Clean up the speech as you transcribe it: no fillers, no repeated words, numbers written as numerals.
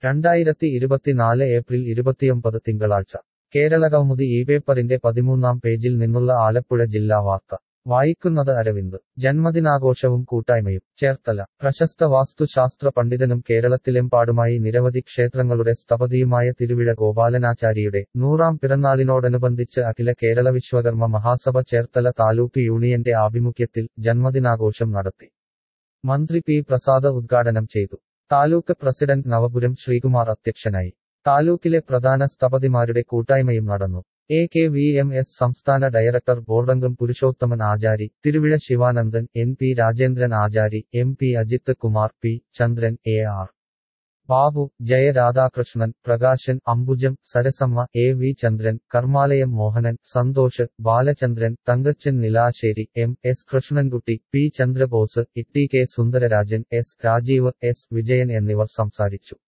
2024 April 29 തിങ്കളാഴ്ച കേരളകൗമുദി ഇപേപ്പറിന്റെ 13-ാം പേജിൽ നിന്നുള്ള ആലപ്പുഴ ജില്ലാ വാർത്ത വായിക്കുന്നത് അരവിന്ദ്. ജന്മദിനാഘോഷവും കൂട്ടായ്മയും. ചേർത്തല. പ്രശസ്ത വാസ്തുശാസ്ത്ര പണ്ഡിതനും കേരളത്തിലെമ്പാടുമായി നിരവധി ക്ഷേത്രങ്ങളുടെ സ്ഥപതിയുമായ തിരുവിഴ ഗോപാലനാചാരിയുടെ 100-ാം പിറന്നാളിനോടനുബന്ധിച്ച് അഖില കേരള വിശ്വകർമ്മ മഹാസഭ ചേർത്തല താലൂക്ക് യൂണിയന്റെ ആഭിമുഖ്യത്തിൽ ജന്മദിനാഘോഷം നടത്തി. മന്ത്രി പി പ്രസാദ് ഉദ്ഘാടനം ചെയ്തു. താലൂക്ക് പ്രസിഡന്റ് നവപുരം ശ്രീകുമാർ അധ്യക്ഷനായി. താലൂക്കിലെ പ്രധാന സ്ഥപതിമാരുടെ കൂട്ടായ്മയും നടന്നു. AKVMS സംസ്ഥാന ഡയറക്ടർ ബോർഡംഗം Purushothaman Achari, Thiruvizha Sivanandan, NP Rajendran Achari, MP Ajith Kumar, P Chandran, AR Babu, Jaya Radhakrishnan, Prakashan, Ambujam, Sarasamma, AV Chandran, Karmalayam Mohanan, Santhosh, Balachandran, Thankachan Nilassery, MS Krishnankutty, P Chandrabose, TK Sundararajan, S Rajeev, S Vijayan എന്നിവർ സംസാരിച്ചു.